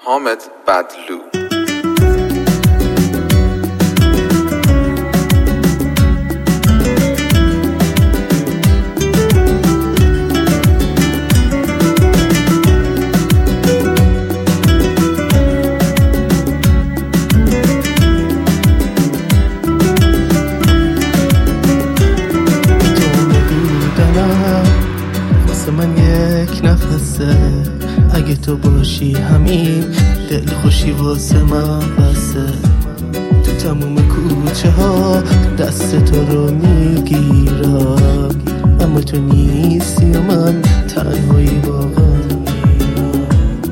حامد بدلو. اگه تو باشی همین دل خوشی واسه من بسه. تو تموم کوچه ها دست تو رو میگیرم، اما تو نیستی و من تنهایی واقعا میرم.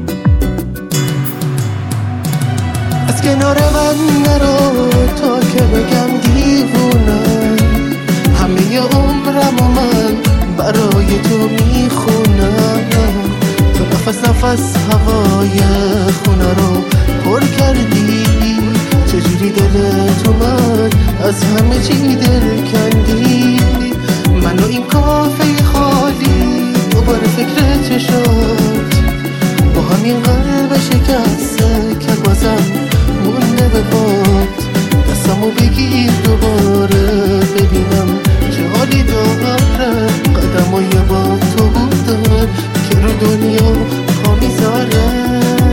از کنار من نرو تا که بگم دیوونم، همه عمرم و من برای تو میخونم. نفس نفس هوای خونه رو پر کردی، چجوری دلت اومد از همه چی دل کندی. منو این کافه خالی دوباره فکر چشات، با همین قلب شکسته که بازم مونده به باد. دستمو بگیر دوباره ببینم چه حالی داره، قدمو یه با تو بودم که رو دنیا پا میذاره.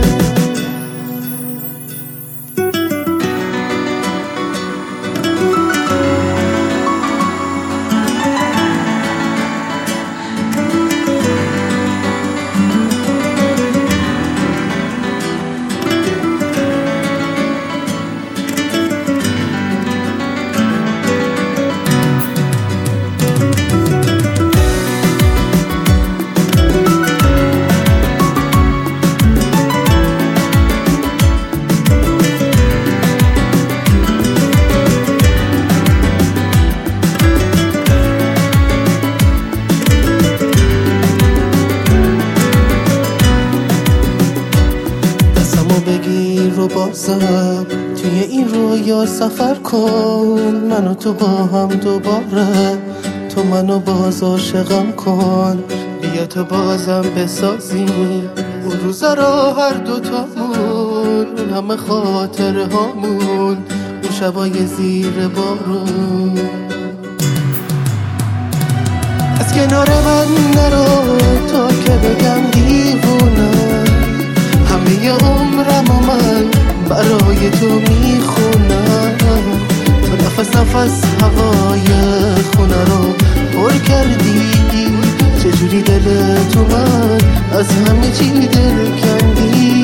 بگیر و بازم توی این رویا سفر کن، منو تو با هم دوباره، تو منو باز عاشقم کن. بیا تو بازم بسازیم اون روزا رو هر دوتامون، اون همه خاطره هامون، اون شبای زیر بارون. از کنار من نرو تا که بگم دیوونم، همه عمرم و من برای تو میخونم. تو نفس نفس هوای خونه رو پر کردی، چجوری دلت اومد از همه چی دل کندی.